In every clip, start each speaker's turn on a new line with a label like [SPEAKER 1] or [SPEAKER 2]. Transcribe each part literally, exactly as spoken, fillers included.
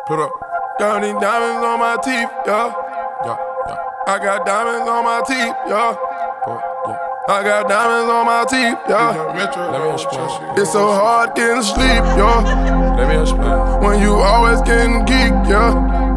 [SPEAKER 1] Put up. Got these diamonds on my teeth, yeah. Yeah, yeah. I got diamonds on my teeth, yeah. yeah. I got diamonds on my teeth, yeah.
[SPEAKER 2] Let me explain.
[SPEAKER 1] It's so hard getting sleep, yeah.
[SPEAKER 2] Let me explain.
[SPEAKER 1] When you always getting geek, yeah.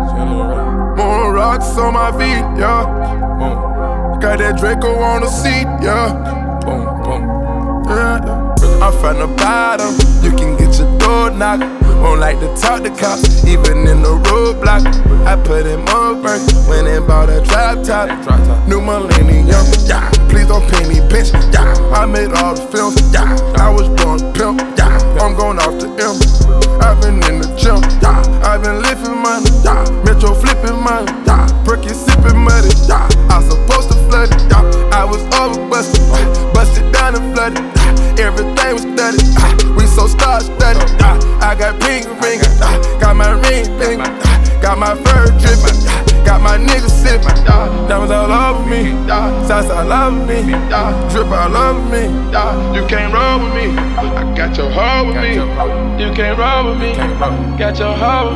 [SPEAKER 1] More rocks on my feet, yeah.
[SPEAKER 2] Boom.
[SPEAKER 1] Got that Draco on the seat, yeah.
[SPEAKER 2] Boom, boom.
[SPEAKER 1] Yeah, yeah. I'm from the bottom, you can get your door knocked. Won't like to talk to cops, even in the roadblock. I put in more work, went and bought a drop top. New millennium, yeah. Please don't pay me, bitch, yeah. I made all the films, yeah. I was born pimp, yeah. I'm going off the M. I've been in the gym, yeah. I've been lifting money, yeah. Metro flipping money, yeah. Perky sipping money, yeah. I supposed to flood it, yeah. I was over busted, busted down and flooded. Everything was studied, ah, we so star studded. Ah, I got pink ring, ah, got my ring thing, ah, got my fur dripping, ah, got my niggas sipping. Ah, diamonds all over me, ah, sauce all over me, ah, drip all over me. Ah, you can't roll with me, I got your hoe with me. You can't roll with me, got your hoe with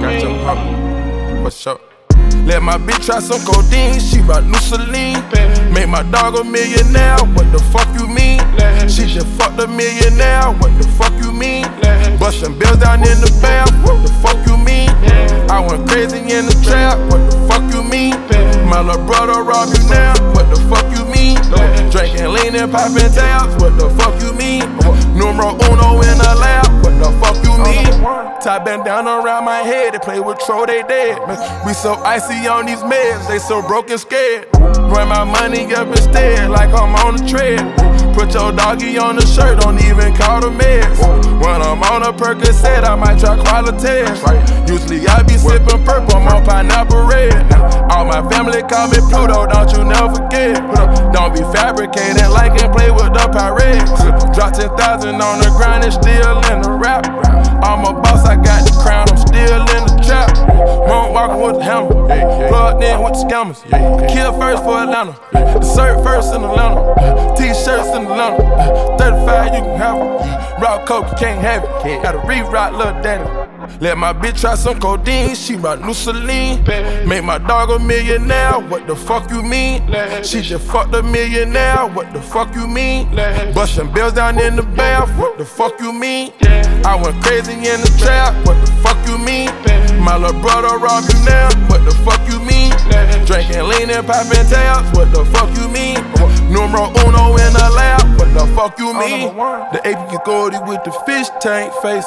[SPEAKER 1] me.
[SPEAKER 2] What's up?
[SPEAKER 1] Let my bitch try some codeine, she brought new Celine. Make my dog a millionaire, what the fuck you mean? She just fucked a millionaire, what the fuck you mean? Bustin' bills down in the bath, what the fuck you mean? I went crazy in the trap, what the fuck you mean? My little brother rob you now, what the fuck you mean? Drinking lean and popping tabs, what the fuck you mean? Numero uno in the lab, what the fuck you mean? Tie bandana around my head, they play with Tro, they dead. We so icy on these meds, they so broken scared. Run my money up instead, like I'm on the tread. Put your doggy on the shirt, don't even call the meds. When I'm on a Percocet, I might try quality. Usually I be sipping purple, I'm on pineapple red. All my family call me Pluto, don't you never forget. Don't be fabricating like and play with the pirates. Drop ten thousand on the grind and still in the rap. I'm a boss, I got the crown, I'm still in the trap. Won't walking with the hammer, plugged in with the scammers. Kill first for Atlanta, dessert first in Atlanta. T-shirts in Atlanta, thirty-five you can have it. Raw coke you can't have it, gotta re-rock Lil Daddy. Let my bitch try some codeine, she brought new Celine. Make my dog a millionaire, what the fuck you mean? She just fucked a millionaire, what the fuck you mean? Bustin' bills down in the bath, what the fuck you mean? I went crazy in the trap, what the fuck you mean? My little brother rob you now, what the fuck you mean? Drinking lean and popping tabs, what the fuck you mean? Numero uno in the lab, what the fuck you mean? The A P Goldie with the fish tank face.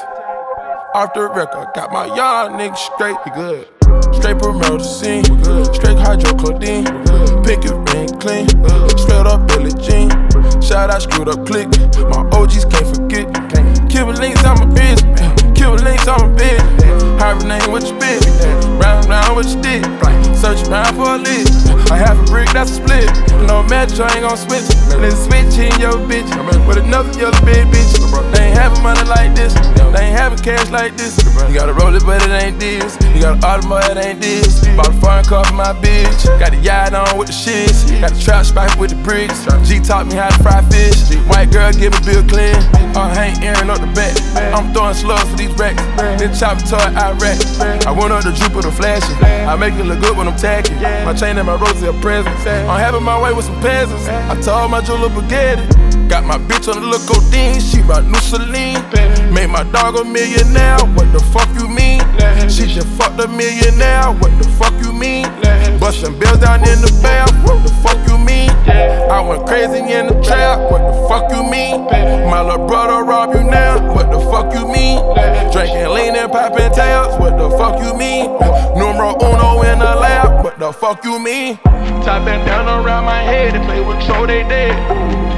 [SPEAKER 1] Off the record, got my young niggas straight, we good. Straight promethazine, straight hydrocodone, pinky ring clean, straight up Billie Jean. Shout out, screwed up click, my O Gs can't forget. Kill links, I'm a bitch, kill links, I'm a bitch. Hybrid name with your bitch, round round with your stick. Search around for a lick, I have a brick, that's a split. No match, I ain't gon' switch. Then switch in your bitch with another yellow big bitch. They ain't having money like this, they ain't having cash like this. You gotta roll it, but it ain't this. You got an Audemars, it ain't this. Bought a foreign car for my bitch. Got the yacht on with the shits. Got the trap spike with the bricks. G taught me how to fry fish. White girl give me Bill Clinton. I ain't airing up the back. I'm throwing slugs for these racks. Then chop toy Iraq. I went up the Jupiter flashing. I make it look good when I'm tagging. My chain and my roses are presents. I'm having my way with some peasants. I told my jeweler Bugatti. Got my bitch on the little codeine, she brought new Celine. Made my dog a millionaire, what the fuck you mean? She just fucked a millionaire, what the fuck you mean? Bustin' bills down in the bath, what the fuck you mean? I went crazy in the trap, what the fuck you mean? My little brother rob you now, what the fuck you mean? Drinking lean and popping tabs, what the fuck you mean? Numero uno in the lab, what the fuck you mean? Tie bandana around my head and play with Tro, they dead.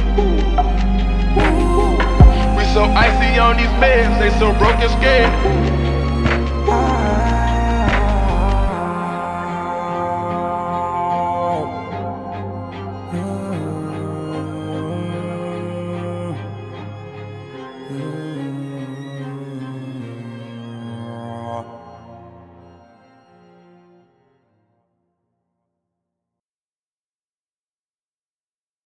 [SPEAKER 1] So icy on these meds, they so broken scared.